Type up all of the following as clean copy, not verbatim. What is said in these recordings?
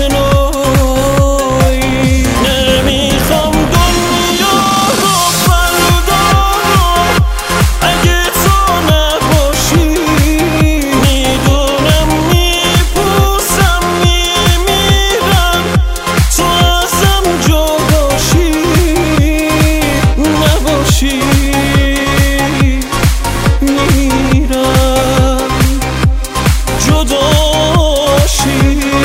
نوعی. نمیخوام دنیا رو فردا رو اگه تو نباشی. میدونم میپوسم میمیرم تو ازم جداشی نباشی. میرم جداشی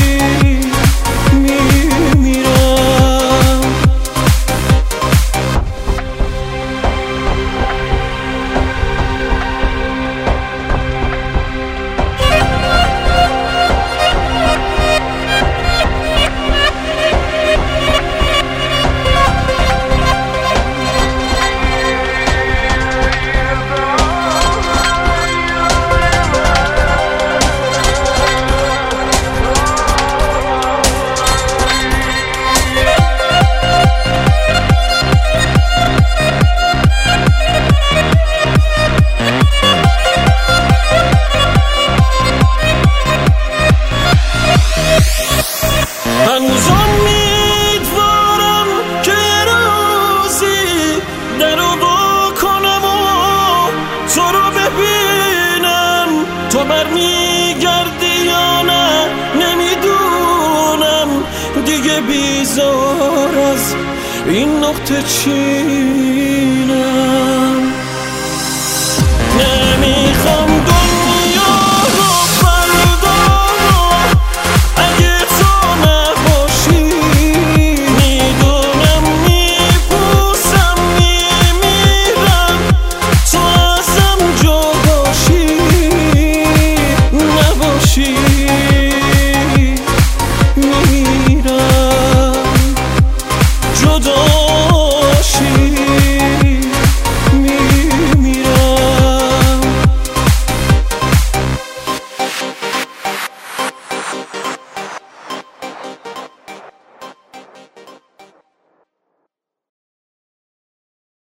میمیرم. هنوز امیدوارم که یه روزی در رو وا کنم و تو رو ببینم. تو برمیگردی یا نه نمیدونم دیگه. بیزار از این نقطه چینم.